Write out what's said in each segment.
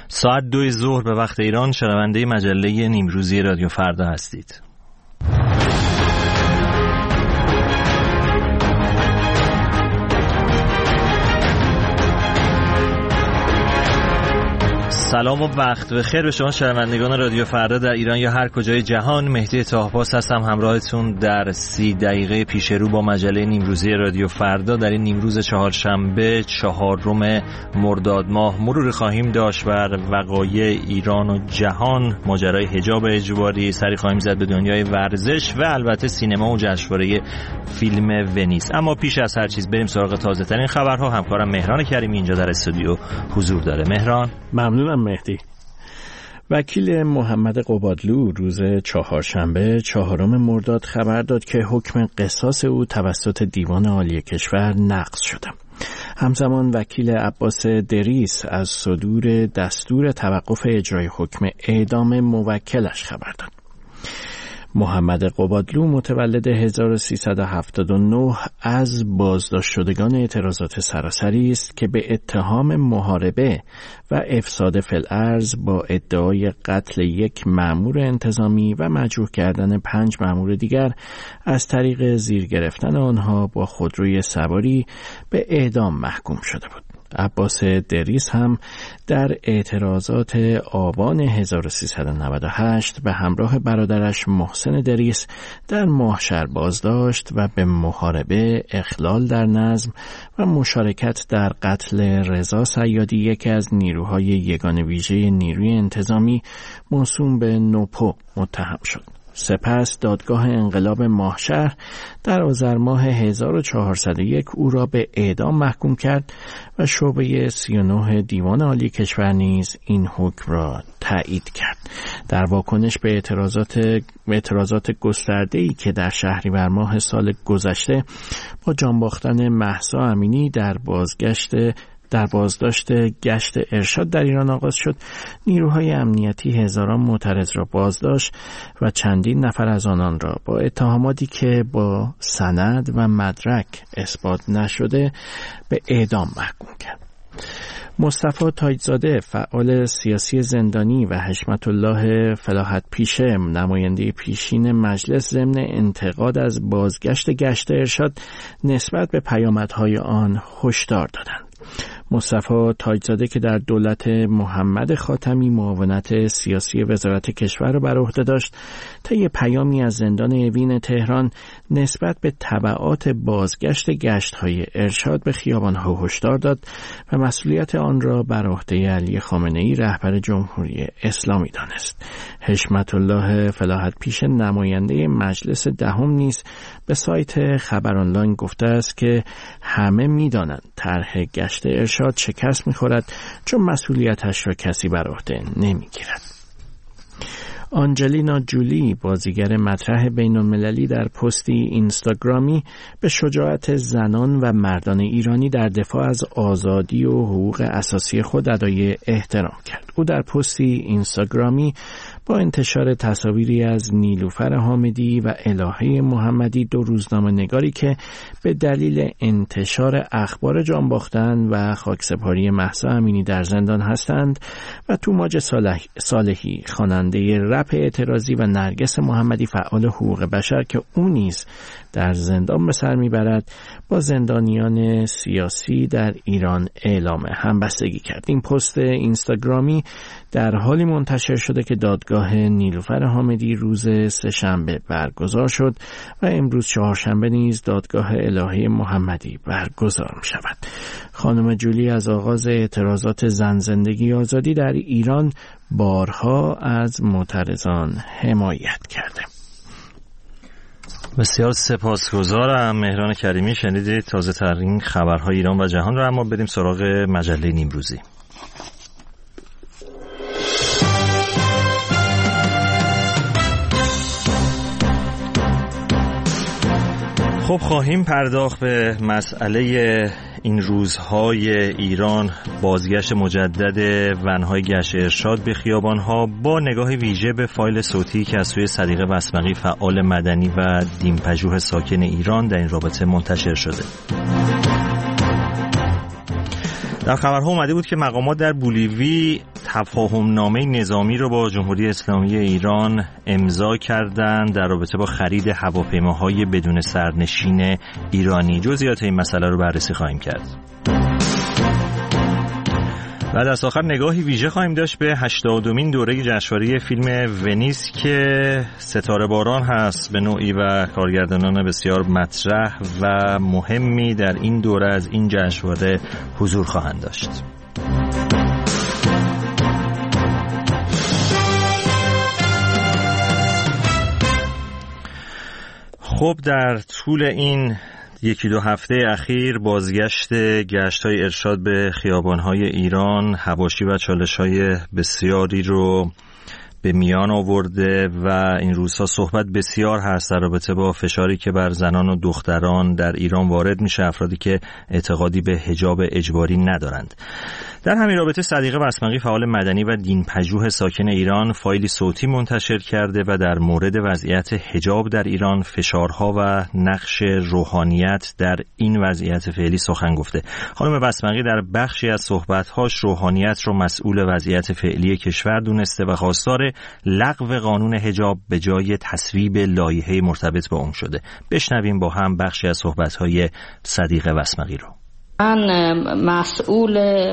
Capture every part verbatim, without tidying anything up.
ساعت دو ظهر به وقت ایران شنونده مجله نیمروزی رادیو فردا هستید. سلام و وقت بخیر به شما شنوندگان رادیو فردا در ایران یا هر کجای جهان. مهدی طاهپاس هستم همراهتون در سی دقیقه پیش رو با مجله نیمروزی رادیو فردا. در این نیمروز چهارشنبه چهارم مرداد ماه مرور خواهیم داشت بر وقایع ایران و جهان، ماجرای حجاب اجباری، سری خواهیم زد به دنیای ورزش و البته سینما و جشنواره فیلم ونیز. اما پیش از هر چیز بریم سراغ تازه ترین خبرها. همکارم مهران کریمی اینجا در استودیو حضور داره. مهران. ممنونم مهدی. وکیل محمد قبادلو روز چهارشنبه چهارم مرداد خبر داد که حکم قصاص او توسط دیوان عالی کشور نقض شده. همزمان وکیل عباس دریس از صدور دستور توقف اجرای حکم اعدام موکلش خبر داد. محمد قبادلو متولد هزار و سیصد و هفتاد و نه از بازداشت شدگان اعتراضات سراسری است که به اتهام محاربه و افساد فی الارض با ادعای قتل یک مأمور انتظامی و مجروح کردن پنج مأمور دیگر از طریق زیر گرفتن آنها با خودروی سواری به اعدام محکوم شده بود. عباس دریس هم در اعتراضات آبان هزار و سیصد و نود و هشت به همراه برادرش محسن دریس در ماهشهر بازداشت و به محاربه، اخلال در نظم و مشارکت در قتل رضا صیادی، یکی از نیروهای یگان ویژه نیروی انتظامی موسوم به نوپو، متهم شد. سپس دادگاه انقلاب ماهشهر در آذر ماه هزار و چهارصد و یک او را به اعدام محکوم کرد و شعبه سی و نه دیوان عالی کشور نیز این حکم را تایید کرد. در واکنش به اعتراضات اعتراضات گسترده‌ای که در شهریور ماه سال گذشته با جان باختن مهسا امینی در بازگشت در بازداشت گشت ارشاد در ایران آغاز شد، نیروهای امنیتی هزاران معترض را بازداشت و چندین نفر از آنان را با اتهاماتی که با سند و مدرک اثبات نشده به اعدام محکوم کرد. مصطفی تاجزاده، فعال سیاسی زندانی، و حشمت الله فلاحت پیشه، نماینده پیشین مجلس، ضمن انتقاد از بازگشت گشت ارشاد نسبت به پیامدهای آن هشدار دادند. مصطفی تاجزاده که در دولت محمد خاتمی معاونت سیاسی وزارت کشور را بر عهده داشت، طی پیامی از زندان اوین تهران نسبت به تبعات بازگشت گشت‌های ارشاد به خیابان‌ها هشدار داد و مسئولیت آن را بر عهده علی خامنه‌ای رهبر جمهوری اسلامی دانست. حشمت الله فلاحت پیشه، نماینده مجلس دهم، نیز به سایت خبر آنلاین گفته است که همه می‌دانند طرح گشت ارشاد شکست می‌خورد چون مسئولیتش را کسی بر عهده نمی‌گیرد. آنجلینا جولی، بازیگر مطرح بین‌المللی، در پستی اینستاگرامی به شجاعت زنان و مردان ایرانی در دفاع از آزادی و حقوق اساسی خود ادای احترام کرد. او در پستی اینستاگرامی با انتشار تصاویری از نیلوفر حامدی و الهه محمدی، دو روزنامه نگاری که به دلیل انتشار اخبار جان باختن و خاکسپاری مهسا امینی در زندان هستند، و توماج صالح صالحی، خواننده رپ اعتراضی، و نرگس محمدی، فعال حقوق بشر که او نیز در زندان به سر میبرد، با زندانیان سیاسی در ایران اعلام همبستگی کرد. این پست اینستاگرامی در حالی منتشر شده که دادگاه نیلوفر حامدی روز سه‌شنبه برگزار شد و امروز چهارشنبه نیز دادگاه الهه محمدی برگزار می شود. خانم جولی از آغاز اعتراضات زن زندگی آزادی در ایران بارها از معترضان حمایت کرده. بسیار سپاسگزارم مهران کریمی. شنیدید تازه ترین خبرهای ایران و جهان رو. اما بریم سراغ مجله نیمروزی. خب خواهیم پرداخت به مسئله این روزهای ایران، بازگشت مجدد ونهای گشت ارشاد به خیابانها، با نگاه ویژه به فایل صوتی که از سوی صدیقه بسمقی، فعال مدنی و دیمپژوه ساکن ایران، در این رابطه منتشر شده. در خبرها اومده بود که مقامات در بولیوی تفاهم نامه نظامی رو با جمهوری اسلامی ایران امضا کردند در رابطه با خرید هواپیماهای بدون سرنشین ایرانی. جزئیات این مسئله رو بررسی خواهیم کرد. بعد از آخر نگاهی ویژه خواهیم داشت به هشتادمین دوره جشنواره فیلم ونیز که ستاره باران هست به نوعی و کارگردانان بسیار مطرح و مهمی در این دوره از این جشنواره حضور خواهند داشت. خب در طول این یکی دو هفته اخیر بازگشت گشت‌های ارشاد به خیابان‌های ایران حواشی و چالش‌های بسیاری رو به میان آورده و این روزها صحبت بسیار هست در رابطه با فشاری که بر زنان و دختران در ایران وارد میشه، افرادی که اعتقادی به حجاب اجباری ندارند. در همین رابطه صدیقه بسمقی فعال مدنی و دینپژوه ساکن ایران فایلی صوتی منتشر کرده و در مورد وضعیت حجاب در ایران، فشارها و نقش روحانیت در این وضعیت فعلی سخن گفته. خانم بسمقی در بخشی از صحبت‌هاش روحانیت رو مسئول وضعیت فعلی کشور دونسته و خواستار لغو قانون حجاب به جای تصویب لایحه مرتبط با اون شده. بشنویم با هم بخشی از صحبت‌های صدیقه بسمقی رو. من مسئول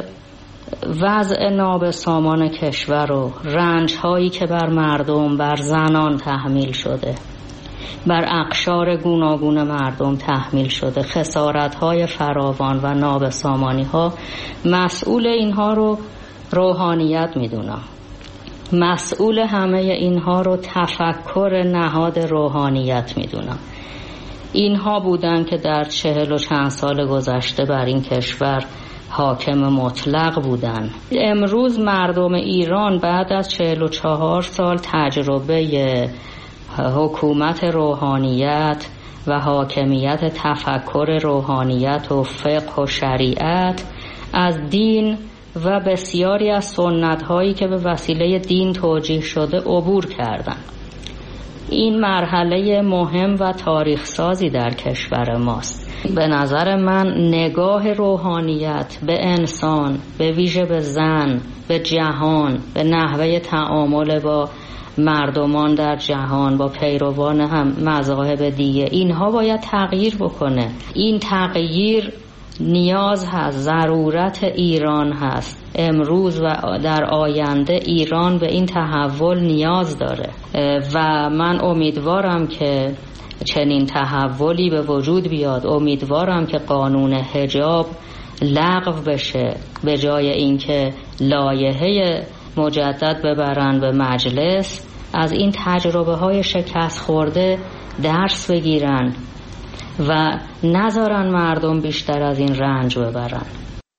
وضع نابسامان کشور و رنج‌هایی که بر مردم، بر زنان تحمیل شده، بر اقشار گوناگون مردم تحمیل شده، خسارت‌های فراوان و نابسامانی‌ها، مسئول اینها رو روحانیت می‌دونم. مسئول همه اینها رو تفکر نهاد روحانیت می‌دونم. اینها بودن که در چهل و چند سال گذشته بر این کشور حاکم مطلق بودن. امروز مردم ایران بعد از چهل و چهار سال تجربه حکومت روحانیت و حاکمیت تفکر روحانیت و فقه و شریعت از دین و بسیاری از سنت هایی که به وسیله دین توجیه شده عبور کردند. این مرحله مهم و تاریخ سازی در کشور ماست. به نظر من نگاه روحانیت به انسان، به ویژه به زن، به جهان، به نحوه تعامل با مردمان در جهان، با پیروان هم مذاهب دیگه، اینها باید تغییر بکنه. این تغییر نیاز هست، ضرورت ایران هست. امروز و در آینده ایران به این تحول نیاز داره و من امیدوارم که چنین تحولی به وجود بیاد. امیدوارم که قانون حجاب لغو بشه، به جای اینکه لایحه مجدد ببرن به مجلس، از این تجربه های شکست خورده درس بگیرن و نذارن مردم بیشتر از این رنج ببرن.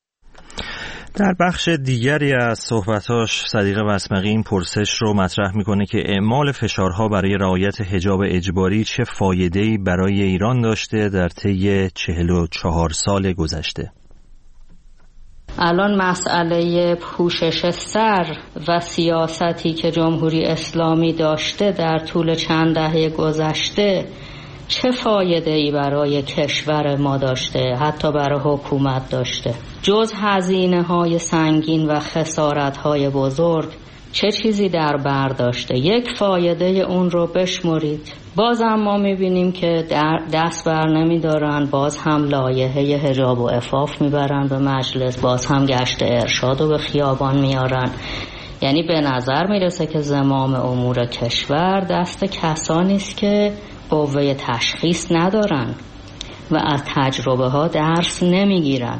در بخش دیگری از صحبتاش صدیقه بسمقی این پرسش رو مطرح میکنه که اعمال فشارها برای رعایت حجاب اجباری چه فایده‌ای برای ایران داشته در طی چهل و چهار سال گذشته. الان مسئله پوشش سر و سیاستی که جمهوری اسلامی داشته در طول چند دهه گذشته چه فایده‌ای برای کشور ما داشته، حتی برای حکومت داشته، جز هزینه‌های سنگین و خسارت‌های بزرگ چه چیزی در بر داشته؟ یک فایده اون رو بشمرید. باز هم ما می‌بینیم که دست بر نمی‌دارن، باز هم لایحه حجاب و عفاف میبرن به مجلس، باز هم گشت ارشاد رو به خیابان میارن. یعنی به نظر میرسه که زمام امور کشور دست کسانی است که قوه تشخیص ندارن و از تجربه ها درس نمیگیرن.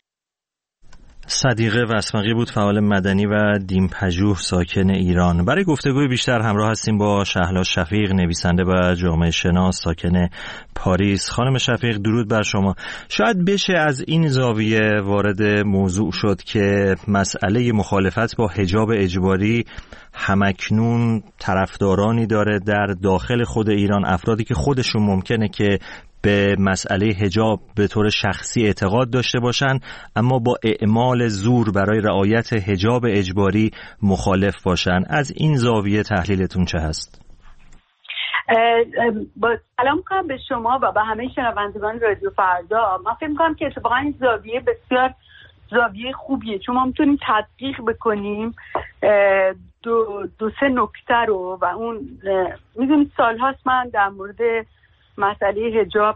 صدیقه بسمقی بود، فعال مدنی و دینپژوه ساکن ایران. برای گفتگوی بیشتر همراه هستیم با شهلا شفیق، نویسنده و جامعه شناس ساکن پاریس. خانم شفیق درود بر شما. شاید بشه از این زاویه وارد موضوع شد که مسئله مخالفت با حجاب اجباری همکنون طرفدارانی داره در داخل خود ایران، افرادی که خودشون ممکنه که به مسئله حجاب به طور شخصی اعتقاد داشته باشن اما با اعمال زور برای رعایت حجاب اجباری مخالف باشن. از این زاویه تحلیلتون چه هست؟ با سلام می‌کنم به شما و به همه شنوندگان رادیو فردا. من فکر می‌کنم که اتفاقا این زاویه بسیار زاویه خوبیه، چون ما میتونیم تدقیق بکنیم دو, دو سه نکته رو. و اون میدونید سالهاست من در مورد مسئله حجاب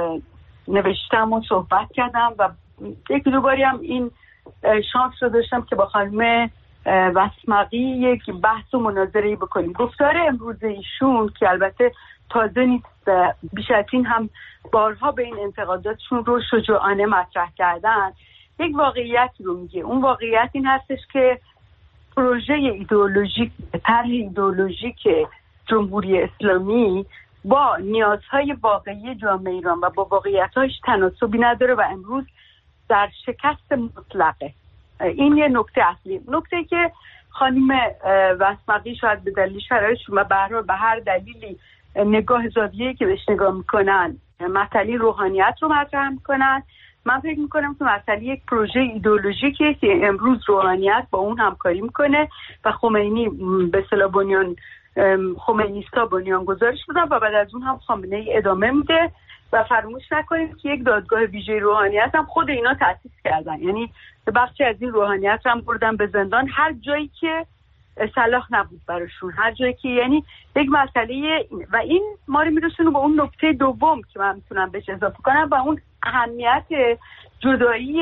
نوشتم و صحبت کردم و یک دو باری هم این شانس رو داشتم که با خانم وسمقی یک بحث و مناظره بکنیم. گفتار امروز ایشون که البته تازه نیست، بیش از این هم بارها به این انتقاداتشون رو شجاعانه مطرح کردن، یک واقعیت رو میگه. اون واقعیت این هستش که پروژه ایدئولوژیک، طرح ایدئولوژیک جمهوری اسلامی با نیازهای واقعی جامعه ایران و با واقعیت‌هاش تناسبی نداره و امروز در شکست مطلقه. این یه نکته اصلی. نکته که خانم وسمقی شاید به دلیل شرایطشون و به هر دلیلی نگاه زاویه‌ای که بهش نگاه میکنن مسئله روحانیت رو مطرح میکنن. من فکر میکنم که مسئله یک پروژه ایدئولوژیکه که امروز روحانیت با اون همکاری میکنه و خمینی به اصطلاح بنیان خمینیستا بنیان گذارش بودن و بعد از اون هم خامنه‌ای ادامه میده. و فراموش نکنیم که یک دادگاه ویژه روحانیت هم خود اینا تأسیس کردن، یعنی بخشی از این روحانیت هم بردن به زندان هر جایی که صلاح نبود براشون، هر جایی که، یعنی یک مسئله. و این ما رو میرسونه به اون نکته دوم که من میتونم بهش اضافه کنم و اون اهمیت جدایی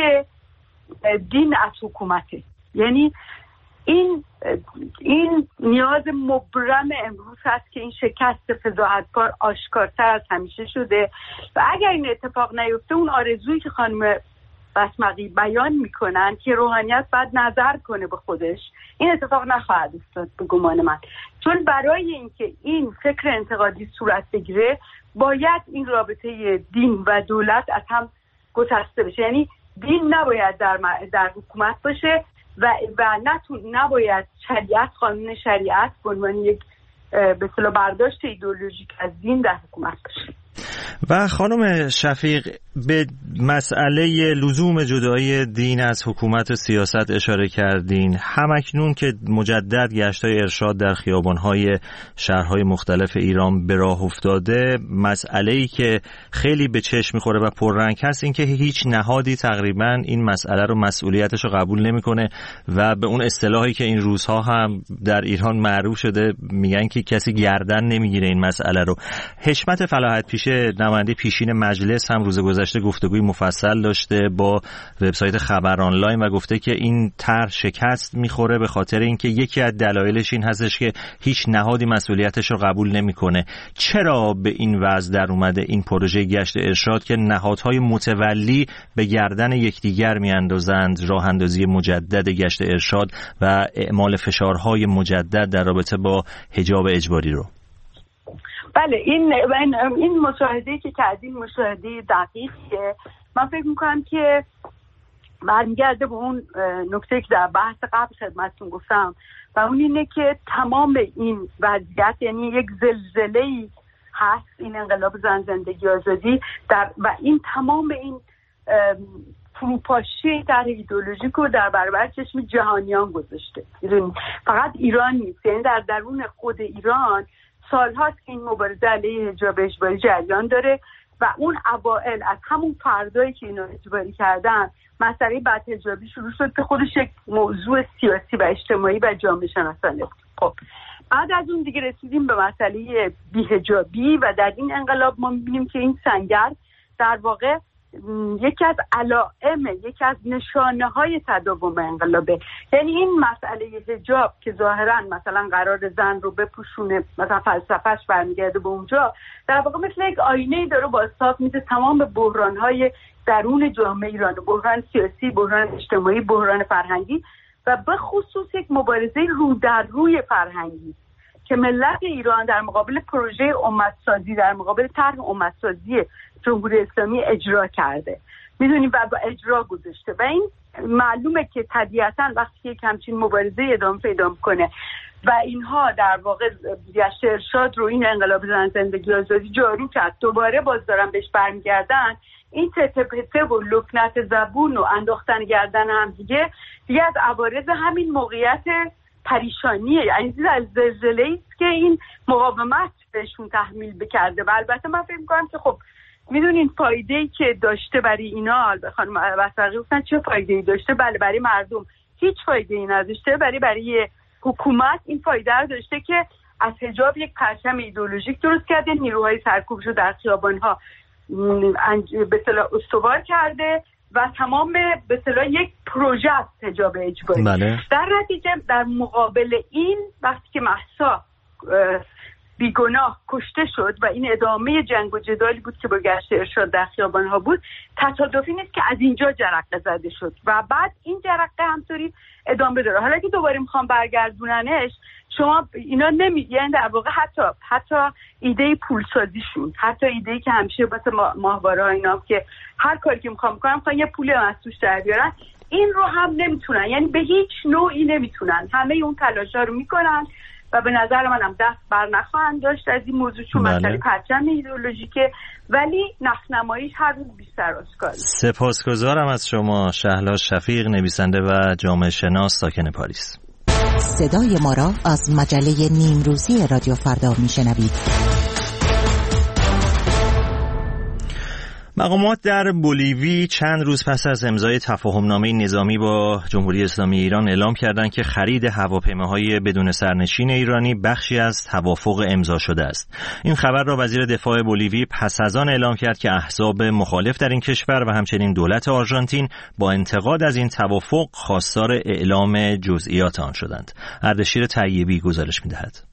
دین از حکومته. یعنی این این نیاز مبرم امروز هست که این شکست فضاحتکار آشکارتر از همیشه شده و اگر این اتفاق نیفته اون آرزویی که خانم وسمقی بیان میکنن که روحانیت باید نظر کنه به خودش، این اتفاق نخواهد افتاد به گمان من. چون برای اینکه این فکر انتقادی صورت بگیره باید این رابطه دین و دولت از هم گسسته بشه. یعنی دین نباید در, در حکومت باشه و و نتون نباید شریعت، قانون شریعت به عنوان یک به اصطلاح برداشت ایدئولوژیک از دین در حکومت باشه. و خانم شفیق به مسئله لزوم جدایی دین از حکومت و سیاست اشاره کردین. همکنون که مجدد گشت‌های ارشاد در خیابان‌های شهرهای مختلف ایران به راه افتاده، مسئله‌ای که خیلی به چشم می‌خوره و پررنگ هست این که هیچ نهادی تقریباً این مسئله رو مسئولیتش رو قبول نمی‌کنه و به اون اصطلاحی که این روزها هم در ایران معروف شده میگن که کسی گردن نمیگیره این مسئله رو. حشمت فلاحت پیشه نماینده پیشین مجلس هم روز گذشته گفتگوی مفصل داشته با وبسایت خبر آنلاین و گفته که این طرح شکست میخوره به خاطر اینکه یکی از دلایلش این هستش که هیچ نهادی مسئولیتش رو قبول نمیکنه. چرا به این وضع در اومده این پروژه گشت ارشاد که نهادهای متولی به گردن یکدیگر میاندازند راه اندازی مجدد گشت ارشاد و اعمال فشارهای مجدد در رابطه با حجاب اجباری رو؟ بله، این این مشاهده‌ای که کردیم مشاهده دقیقیه. من فکر میکنم که برمیگرده به اون نکته که در بحث قبل خدمتتون گفتم و اون اینه که تمام این وضعیت یعنی یک زلزله‌ای هست، این انقلاب زن زندگی آزادی در و این تمام این فروپاشی در ایدئولوژیک رو در برابر چشم جهانیان گذاشته. فقط ایران نیست، یعنی در درون خود ایران سالهاست که این مبارزه علیه حجاب اجباری جریان داره و اون اوائل از همون فردایی که اینو اجباری کردن مسئله بدحجابی شروع شد که خودش یک موضوع سیاسی و اجتماعی و جامعه شناسانه بود. خب بعد از اون دیگه رسیدیم به مسئله بی‌حجابی و در این انقلاب ما می‌بینیم که این سنگر در واقع یکی از علائم، یکی از نشانه‌های تداوم انقلابه. یعنی این مسئله حجاب که ظاهراً مثلا قرار زن رو بپوشونه، مثلا فلسفه‌اش برمیگرده به اونجا، در واقع مثل یک آینه‌ای داره بازتاب میده تمام بحران‌های درون جامعه ایران، بحران سیاسی، بحران اجتماعی، بحران فرهنگی و به خصوص یک مبارزه رو در روی فرهنگی که ملت ایران در مقابل پروژه امت‌سازی، در مقابل طرح امت‌سازی جمهوری اسلامی اجرا کرده، میدونیم و با اجرا گذاشته و این معلومه که طبیعتاً وقتی که همچین مبارزه ادامه پیدا کنه و اینها در واقع گشت ارشاد رو، این انقلاب زن زندگی آزادی جارو کرد، دوباره باز دارن بهش برمیگردن، این تته پته و لکنت زبون و انداختن گردن هم دیگه دیگه از عوارض همین موقعیت پریشانیه، یعنی از زلزله‌ای است که این مقاومت بهشون تحمیل بکرده. و البته من فکر می‌کنم که خب میدونین فایده‌ای که داشته برای اینا، خانم وثاقی گفتن چه فایده‌ای داشته؟ بله برای مردم هیچ فایده‌ای نداشته، برای برای حکومت این فایده رو داشته که از حجاب یک پرچم ایدئولوژیک درست کرده، نیروهای سرکوبش رو در خیابان‌ها به اصطلاح استوار کرده و تمام به اصطلاح یک پروژه است حجاب اجباری. بله. در نتیجه در مقابل این وقتی که مهسا بیگناه کشته شد و این ادامه جنگ و جدالی بود که با گشت ارشاد در خیابان‌ها بود، تصادفی نیست که از اینجا جرقه زده شد و بعد این جرقه همطوری ادامه داره. حالا که دوباره میخوام برگردوننش، شما اینا نمیگن یعنی در واقع حتی حتی ایده پولسازیشون، حتی ایده‌ای که همیشه واسه ماهواره‌ها اینا که هر کاری که میخوام میکنم میخوان یه پول از توش در بیارن، این رو هم نمیتونن، یعنی به هیچ نوعی نمیتونن. همه اون تلاش‌ها رو میکنن و به نظر منم دست بر نخواهند داشت از این موضوع، چون بله. مسئله پرچم ایدئولوژیکه، ولی نخنماییش هر روز بیشتر آشکاره. سپاسگزارم از شما شهلا شفیق، نویسنده و جامعه شناس ساکن پاریس. صدای ما را از مجله نیمروزی رادیو فردا میشنوید. مقامات در بولیوی چند روز پس از امضای تفاهمنامه نظامی با جمهوری اسلامی ایران اعلام کردند که خرید هواپیماهای بدون سرنشین ایرانی بخشی از توافق امضا شده است. این خبر را وزیر دفاع بولیوی پس از آن اعلام کرد که احزاب مخالف در این کشور و همچنین دولت آرژانتین با انتقاد از این توافق خواستار اعلام جزئیات آن شدند. اردشیر طیبی گزارش می‌دهد.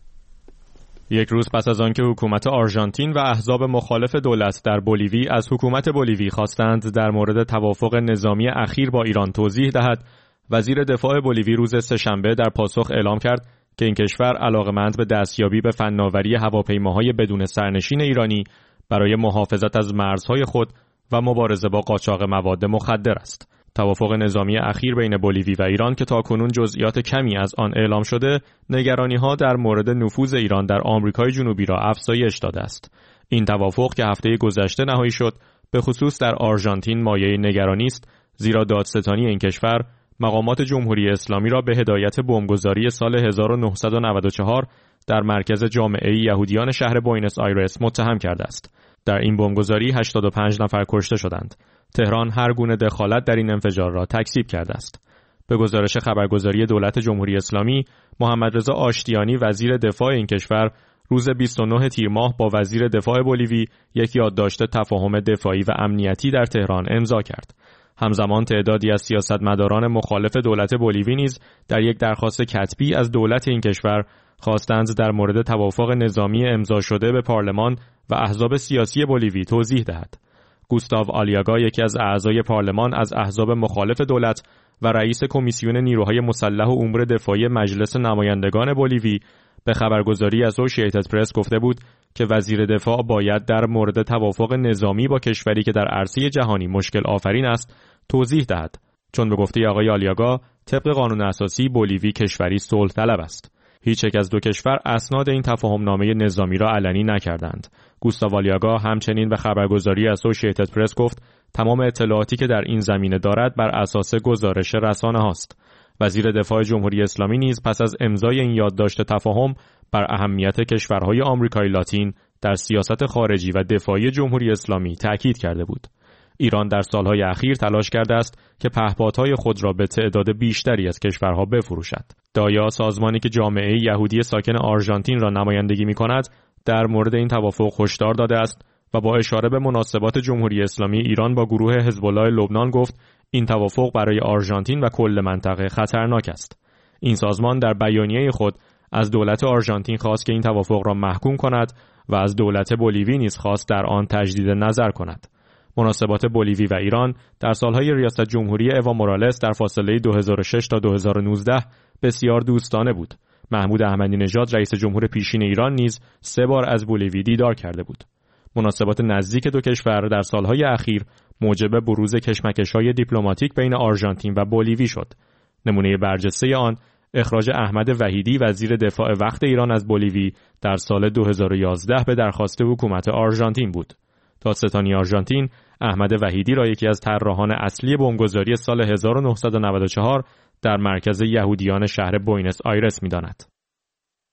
یک روز پس از آنکه حکومت آرژانتین و احزاب مخالف دولت در بولیوی از حکومت بولیوی خواستند در مورد توافق نظامی اخیر با ایران توضیح دهد، وزیر دفاع بولیوی روز سه‌شنبه در پاسخ اعلام کرد که این کشور علاقه‌مند به دستیابی به فناوری هواپیماهای بدون سرنشین ایرانی برای محافظت از مرزهای خود و مبارزه با قاچاق مواد مخدر است. توافق نظامی اخیر بین بولیوی و ایران که تاکنون جزئیات کمی از آن اعلام شده، نگرانی‌ها در مورد نفوذ ایران در آمریکای جنوبی را افزایش داده است. این توافق که هفته گذشته نهایی شد، به خصوص در آرژانتین مایه نگرانی است، زیرا دادستانی این کشور مقامات جمهوری اسلامی را به هدایت بمبگذاری سال هزار و نهصد و نود و چهار در مرکز جامعه یهودیان شهر بوئنوس آیرس متهم کرده است. در این بمبگذاری هشتاد و پنج نفر کشته شدند. تهران هر گونه دخالت در این انفجار را تکذیب کرده است. به گزارش خبرگزاری دولت جمهوری اسلامی، محمد رضا آشتیانی وزیر دفاع این کشور روز بیست و نه تیر ماه با وزیر دفاع بولیوی یک یادداشت تفاهم دفاعی و امنیتی در تهران امضا کرد. همزمان تعدادی از سیاستمداران مخالف دولت بولیوی نیز در یک درخواست کتبی از دولت این کشور خواستند در مورد توافق نظامی امضا شده به پارلمان و احزاب سیاسی بولیوی توضیح دهد. گوستاو آلیاگا، یکی از اعضای پارلمان از احزاب مخالف دولت و رئیس کمیسیون نیروهای مسلح و امور دفاعی مجلس نمایندگان بولیوی، به خبرگزاری اسوسییتد پرس گفته بود که وزیر دفاع باید در مورد توافق نظامی با کشوری که در عرصه جهانی مشکل آفرین است توضیح دهد، چون به گفته آقای آلیاگا طبق قانون اساسی بولیوی کشوری صلح طلب است. هیچ یک از دو کشور اسناد این تفاهمنامه نظامی را علنی نکردند. گوستاو آلیاگا همچنین به خبرگزاری اسوسییتد پرس گفت تمام اطلاعاتی که در این زمینه دارد بر اساس گزارش رسانه هاست. وزیر دفاع جمهوری اسلامی نیز پس از امضای این یادداشت تفاهم بر اهمیت کشورهای آمریکای لاتین در سیاست خارجی و دفاعی جمهوری اسلامی تأکید کرده بود. ایران در سالهای اخیر تلاش کرده است که پهپادهای خود را به تعداد بیشتری از کشورها بفروشد. دایا، سازمانی که جامعه یهودی ساکن آرژانتین را نمایندگی می‌کند، در مورد این توافق هشدار داده است و با اشاره به مناسبات جمهوری اسلامی ایران با گروه حزب الله لبنان گفت این توافق برای آرژانتین و کل منطقه خطرناک است. این سازمان در بیانیه خود از دولت آرژانتین خواست که این توافق را محکوم کند و از دولت بولیوی نیز خواست در آن تجدید نظر کند. مناسبات بولیوی و ایران در سالهای ریاست جمهوری اوا مورالس در فاصله دو هزار و شش تا دو هزار و نوزده بسیار دوستانه بود. محمود احمدی نژاد رئیس جمهور پیشین ایران نیز سه بار از بولیوی دیدار کرده بود. مناسبات نزدیک دو کشور در سالهای اخیر موجب بروز کشمکش‌های دیپلماتیک بین آرژانتین و بولیوی شد. نمونه برجسته آن اخراج احمد وحیدی وزیر دفاع وقت ایران از بولیوی در سال دو هزار و یازده به درخواست حکومت آرژانتین بود. دادستانی آرژانتین احمد وحیدی را یکی از طراحان اصلی بمبگذاری سال هزار و نهصد و نود و چهار در مرکز یهودیان شهر بوئنوس آیرس می‌داند.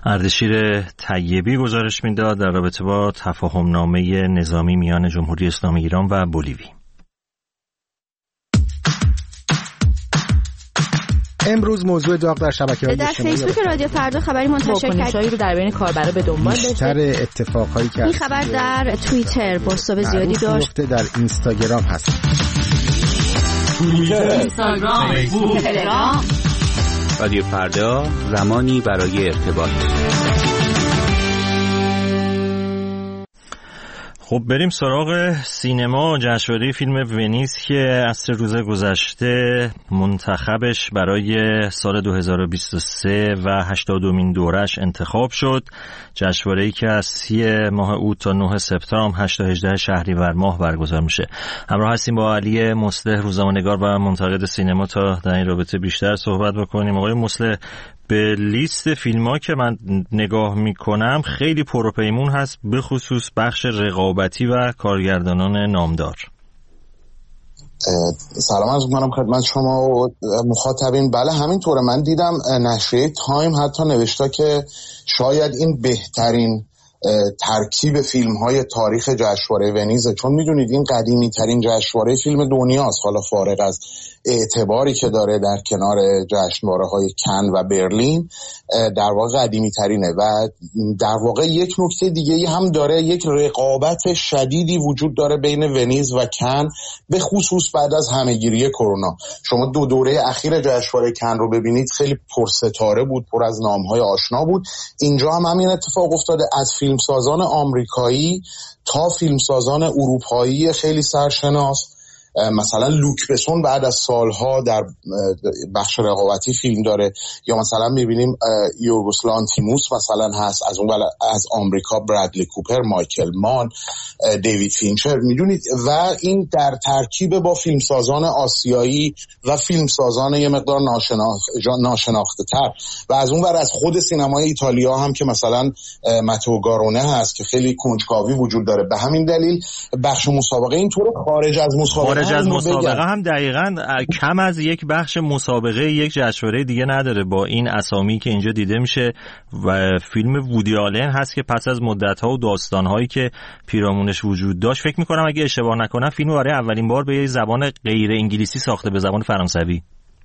اردشیر طیبی گزارش میداد در رابطه با تفاهم نامه نظامی میان جمهوری اسلامی ایران و بولیوی. امروز موضوع داغ در شبکه‌های اجتماعی در فیسبوک رادیو فردا خبری منتشر کرد رو در بین کاربرا به دنبال داشته. بیشتر اتفاقهایی که این خبر در توییتر پست زیادی داشت. در اینستاگرام هست. توییتر، اینستاگرام، فیسبوک، تلگرام. رادیو فردا، زمانی برای ارتباط. خب بریم سراغ سینما. جشنواره فیلم ونیز که عصر روز گذشته منتخبش برای سال دو هزار و بیست و سه و هشتادمین دورش انتخاب شد. جشنواره‌ای که از سی ماه اوت تا نه سپتامبر هشت تا هجده شهریور ماه برگزار میشه. همراه هستیم با علی مصلح، روزنامه‌نگار و منتقد سینما، تا در این رابطه بیشتر صحبت بکنیم. آقای مصلح، به لیست فیلم‌ها که من نگاه میکنم خیلی پروپیمون هست، به خصوص بخش رقابتی و کارگردانان نامدار. سلام عرض می‌کنم خدمت شما و مخاطبین. بله همینطوره، من دیدم نشریه تایم حتی نوشته که شاید این بهترین ترکیب فیلم‌های تاریخ جشنواره ونیز، چون میدونید این قدیمی ترین جشنواره فیلم دنیاست، حالا فارغ از اعتباری که داره در کنار جشنواره‌های کن و برلین، در واقع قدیمی ترینه و در واقع یک نکته دیگه هم داره، یک رقابت شدیدی وجود داره بین ونیز و کن، به خصوص بعد از همهگیری کرونا. شما دو دوره اخیر جشنواره کن رو ببینید، خیلی پرستاره بود، پر از نام‌های آشنا بود. اینجا هم همین اتفاق افتاده، از فیلمسازان آمریکایی تا فیلمسازان اروپایی خیلی سرشناس. مثلا لوک بسون بعد از سالها در بخش رقابتی فیلم داره، یا مثلا میبینیم یورگوس لانتیموس مثلا هست از اون از آمریکا، برادلی کوپر، مایکل مان، دیوید فینچر، میدونید. و این در ترکیب با فیلمسازان آسیایی و فیلمسازان یه مقدار ناشناخته تر، و از اون ور از خود سینمای ایتالیا هم که مثلا ماتئو گارونه هست که خیلی کنجکاوی وجود داره. به همین دلیل بخش مسابقه اینطور خارج از مسابقه خارج از مسابقه هم دقیقاً کم از یک بخش مسابقه یک جشنواره دیگه نداره با این اسامی که اینجا دیده میشه. و فیلم وودی آلن هست که پس از مدت‌ها و داستان‌هایی که پیرامونش وجود داشت، فکر می‌کنم اگه اشتباه نکنم فیلم برای اولین بار به یه زبان غیر انگلیسی ساخته، به زبان فرانسوی.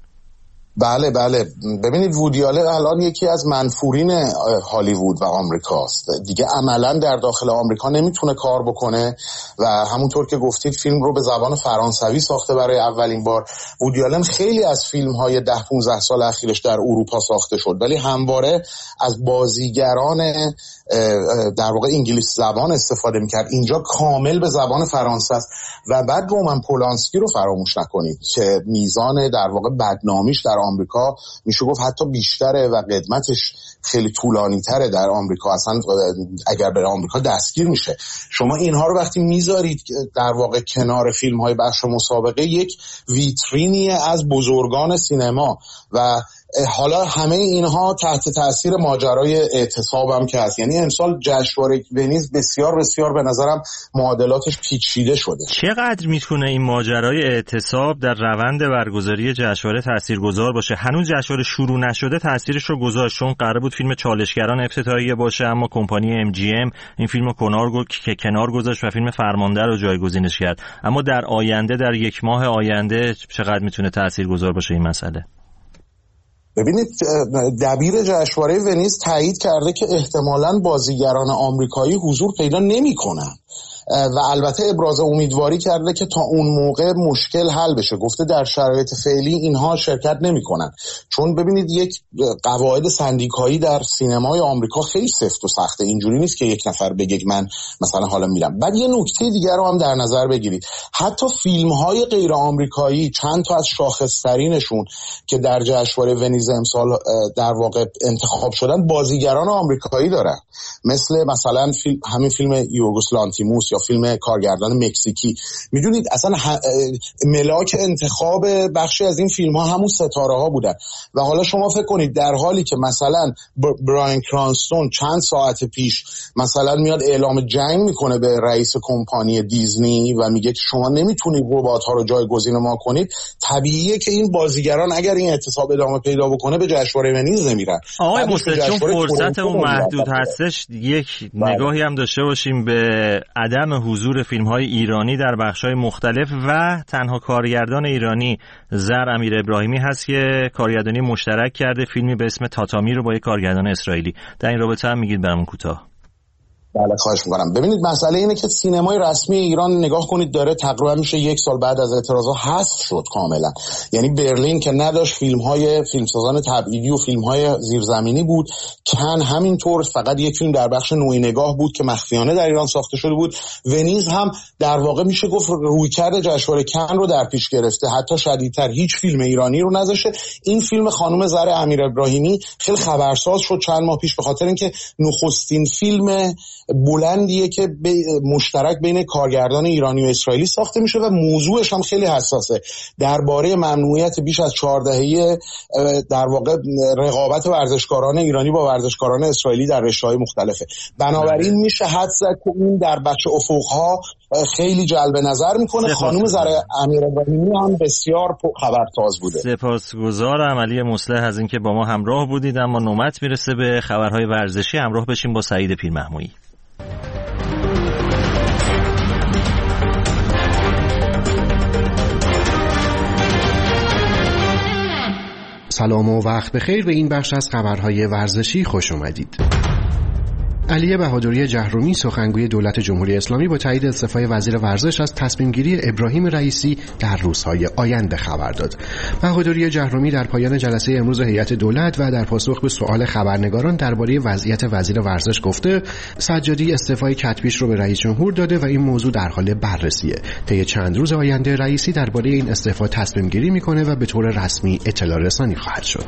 بله بله، ببینید وودی آلن الان یکی از منفورین هالیوود و آمریکاست دیگه، عملا در داخل آمریکا نمیتونه کار بکنه و همونطور که گفتید فیلم رو به زبان فرانسوی ساخته برای اولین بار. وودی آلن خیلی از فیلم‌های ده پانزده سال اخیرش در اروپا ساخته شد، ولی همواره از بازیگران در واقع انگلیس زبان استفاده میکرد. اینجا کامل به زبان فرانسه است. و بعد رومن پولانسکی رو فراموش نکنید که میزان در واقع بدنامیش در آمریکا میشه گفت حتی بیشتره و قدمتش خیلی طولانی تره در آمریکا، اصلا اگر به آمریکا دستگیر میشه. شما اینها رو وقتی میذارید در واقع کنار فیلم های بخش مسابقه، یک ویترینی از بزرگان سینما و حالا همه اینها تحت تاثیر ماجرای اعتصاب هم که هست. یعنی امسال جشنواره ونیز بسیار بسیار به نظرم معادلاتش پیچیده شده. چقدر میتونه این ماجرای اعتصاب در روند برگزاری جشنواره تاثیرگذار باشه؟ هنوز جشنواره شروع نشده تاثیرش رو گذاشت، چون قرار بود فیلم چالشگران افتتاحیه باشه، اما کمپانی ام جی ام این فیلمو کنار گذاشت که کنار گذاشت و فیلم فرمانده رو جایگزینش کرد. اما در آینده، در یک ماه آینده، چقدر میتونه تاثیرگذار باشه این مسئله؟ ببینید دبیر جشنواره ونیز تایید کرده که احتمالاً بازیگران آمریکایی حضور پیدا نمی‌کنن و البته ابراز امیدواری کرده که تا اون موقع مشکل حل بشه. گفته در شرایط فعلی اینها شرکت نمی‌کنن، چون ببینید یک قواعد سندیکایی در سینمای آمریکا خیلی سفت و سخته. اینجوری نیست که یک نفر بگه من مثلا حالا میرم. بعد یه نکته دیگر رو هم در نظر بگیرید، حتی فیلم‌های غیر آمریکایی چند تا از شاخص‌ترینشون که در جشنواره ونیز امسال در واقع انتخاب شدن بازیگران آمریکایی دارن، مثل مثلا فیلم همین فیلم یورگوس لانتیموس یا فیلم کارگردان مکزیکی. میدونید اصلا ملاک انتخاب بخشی از این فیلم ها همون ستاره ها بودن و حالا شما فکر کنید در حالی که مثلا براین کرانستون چند ساعت پیش مثلا میاد اعلام جنگ میکنه به رئیس کمپانی دیزنی و میگه که شما نمیتونید ربات ها رو جایگزین ما کنید، طبیعیه که این بازیگران اگر این اعتصاب ادامه پیدا بکنه به جشنواره ونیز نمیرن. آقای موسوی چون فرصت اون محدود هستش، یک بله. نگاهی هم داشته باشیم به عدم حضور فیلم‌های ایرانی در بخش‌های مختلف و تنها کارگردان ایرانی زر امیر ابراهیمی هست که کارگردانی مشترک کرده فیلمی به اسم تاتامی رو با یک کارگردان اسرائیلی. در این رابطه هم میگید برامون کوتاه. بله خواهش میکنم. ببینید مسئله اینه که سینمای رسمی ایران نگاه کنید داره تقریبا میشه یک سال بعد از اعتراضات حذف شد کاملا. یعنی برلین که نداشت فیلم‌های فیلمسازان تبعیدی و فیلم‌های زیرزمینی بود، کن همینطور فقط یک فیلم در بخش نوعی نگاه بود که مخفیانه در ایران ساخته شده بود. ونیز هم در واقع میشه گفت رویکرد جشنواره کن رو در پیش گرفته، حتی شدیدتر هیچ فیلم ایرانی رو نذاشته. این فیلم خانم زر امیر ابراهیمی خیلی خبرساز شد چند ماه پیش به خاطر اینکه نخستین فیلم بلندیه که مشترک بین کارگردان ایرانی و اسرائیلی ساخته میشه و موضوعش هم خیلی حساسه، درباره ممنوعیت بیش از چهار دهه در واقع رقابت ورزشکاران ایرانی با ورزشکاران اسرائیلی در رشته‌های مختلفه. بنابراین میشه حدس زد که این در بچه افق‌ها خیلی جلب نظر میکنه. خانم زرع امیرابراهیمی هم بسیار خبرتاز بوده. سپاسگزارم علی مصلح از اینکه با ما همراه بودید. اما نوبت میرسه به خبرهای ورزشی، همراه بشیم با سعید پیرمحمودی. سلام و وقت بخیر. به این بخش از خبرهای ورزشی خوش اومدید. علی بهادری جهرومی سخنگوی دولت جمهوری اسلامی با تایید استعفای وزیر ورزش از تصمیم گیری ابراهیم رئیسی در روزهای آینده خبر داد. بهادری جهرومی در پایان جلسه امروز هیئت دولت و در پاسخ به سؤال خبرنگاران درباره وضعیت وزیر ورزش گفته سجادی استعفای کتبیش رو به رئیس جمهور داده و این موضوع در حال بررسیه. طی چند روز آینده رئیسی درباره این استعفا تصمیم گیری میکنه و به طور رسمی اطلاع رسانی خواهد شد.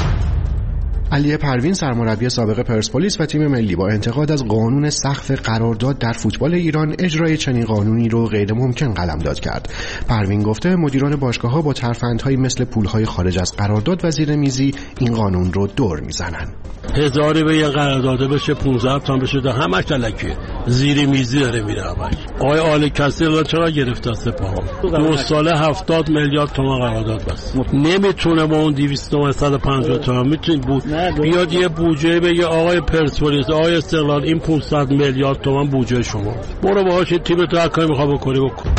علی پروین سرمربی سابق پرسپولیس و تیم ملی با انتقاد از قانون سقف قرارداد در فوتبال ایران اجرای چنین قانونی رو غیر ممکن قلمداد کرد. پروین گفته مدیران باشگاه‌ها با ترفندهایی مثل پول‌های خارج از قرارداد و زیر میزی این قانون رو دور میزنن. هزاری به یه قرارداد بشه پانزده تا بشه تا همش تلکیه زیر میزی داره میره همش. آقای آل کثیر چرا گرفت سپاه دو ساله هفتاد میلیارد تومان قرارداد بس نمیتونه با اون دویست و صد و پنجاه تومان میتونه بود بیاد یه بودجه بگه آقای پرسپولیس آقای استقلال این پانصد میلیارد تومان بودجه شما برو باهاش تیم تو هر کاری میخواد بکنی بکن.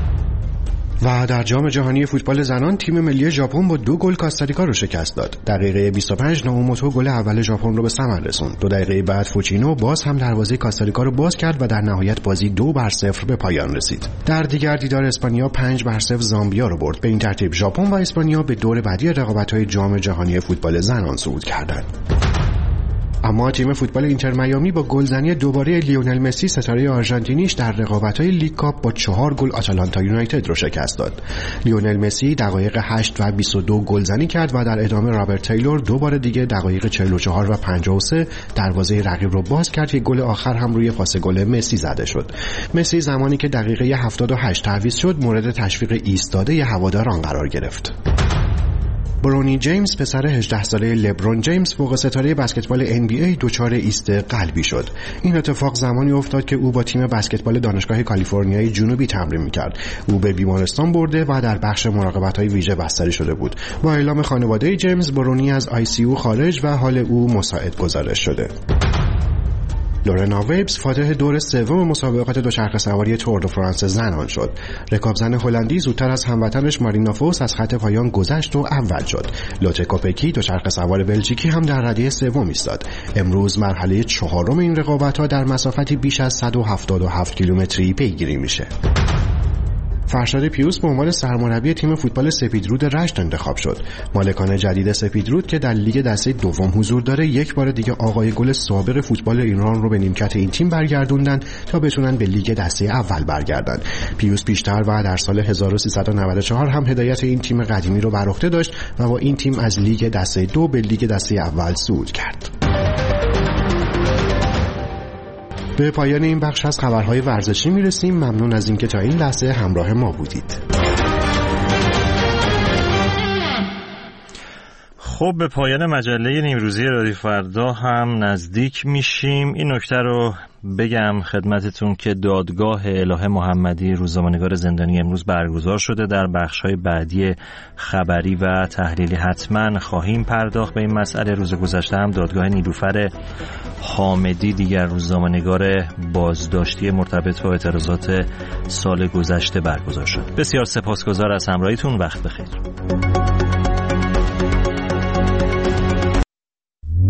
و در جام جهانی فوتبال زنان تیم ملی ژاپن با دو گل کاستاریکا رو شکست داد. دقیقه بیست و پنج ناموتو گل اول ژاپن رو به ثمر رسوند. دو دقیقه بعد فوچینو باز هم دروازه کاستاریکا رو باز کرد و در نهایت بازی دو بر صفر به پایان رسید. در دیگر دیدار اسپانیا پنج بر صفر زامبیا رو برد. به این ترتیب ژاپن و اسپانیا به دور بعدی رقابت‌های جام جهانی فوتبال زنان صعود کردند. اما تیم فوتبال اینتر میامی با گلزنی دوباره لیونل مسی ستاره آرژانتینیش در رقابت‌های لیگ کاپ با چهار گل آتالانتا یونایتد رو شکست داد. لیونل مسی دقایق هشت و بیست و دو گلزنی کرد و در ادامه رابرت تیلور دوباره دیگه دقایق چهل و چهار و پنجاه و سه دروازه رقیب رو باز کرد که گل آخر هم روی پاس گل مسی زده شد. مسی زمانی که دقیقه هفتاد و هشت تعویض شد مورد تشویق ایستاده ی هواداران قرار گرفت. برونی جیمز پسر هجده ساله لبرون جیمز فوق ستاره بسکتبال ان بی ای دچار ایست قلبی شد. این اتفاق زمانی افتاد که او با تیم بسکتبال دانشگاه کالیفرنیای جنوبی تمرین می‌کرد. او به بیمارستان برده و در بخش مراقبت‌های ویژه بستری شده بود. با اعلام خانواده جیمز برونی از آی سی یو خارج و حال او مساعد گزارش شده. لورنا ویبز فاتح دور سوم مسابقات دوچرخه سواری تور دو فرانس زنان شد. رکابزن هلندی زودتر از هموطنش مارینا فوس از خط پایان گذشت و اول شد. لوته کوپکی دوچرخه سوار بلژیکی هم در ردیف سوم ایستاد. امروز مرحله چهارم این رقابت‌ها در مسافتی بیش از صد و هفتاد و هفت کیلومتری پیگیری میشه. فرشاد پیوس به عنوان سرمربی تیم فوتبال سپیدرود رشت انتخاب شد. مالکان جدید سپیدرود که در لیگ دسته دوم حضور داره یک بار دیگه آقای گل سابق فوتبال ایران رو به نیمکت این تیم برگردوندن تا بتونن به لیگ دسته اول برگردن. پیوس پیشتر و در سال هزار و سیصد و نود و چهار هم هدایت این تیم قدیمی رو بر عهده داشت و با این تیم از لیگ دسته دو به لیگ دسته اول صعود کرد. به پایان این بخش از خبرهای ورزشی میرسیم. ممنون از اینکه تا این لحظه همراه ما بودید. خب به پایان مجله نیمروزی رادیو فردا هم نزدیک میشیم. این نکته رو بگم خدمتتون که دادگاه الهه محمدی روزنامه‌نگار زندانی امروز برگزار شده. در بخش‌های بعدی خبری و تحلیلی حتما خواهیم پرداخت به این مسئله. روز گذشته هم دادگاه نیلوفر حامدی دیگر روزنامه‌نگار بازداشتی مرتبط با اعتراضات سال گذشته برگزار شد. بسیار سپاسگزار از همراهیتون. وقت بخیر.